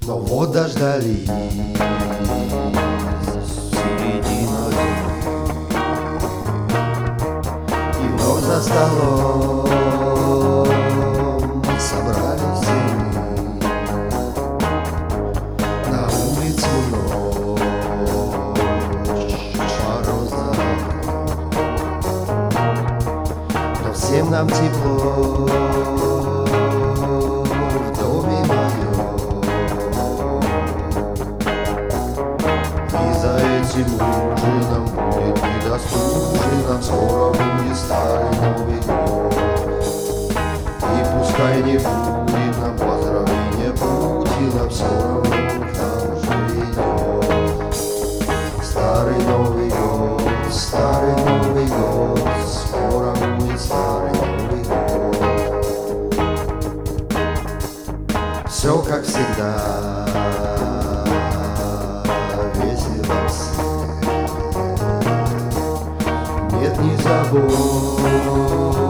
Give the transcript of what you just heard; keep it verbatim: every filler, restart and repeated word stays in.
Но вот дождались середина зимы, и вновь за столом собрались мы. На улице ночь, морозная, но всем нам тепло в доме моем. Этим ужином будет недостужным, скоро будет старый Новый год. И пускай не будет нам поздравления Путина, все равно к нам же идет. Старый Новый год, старый Новый год, скоро будет старый Новый год. Все как всегда. Нет ни забот,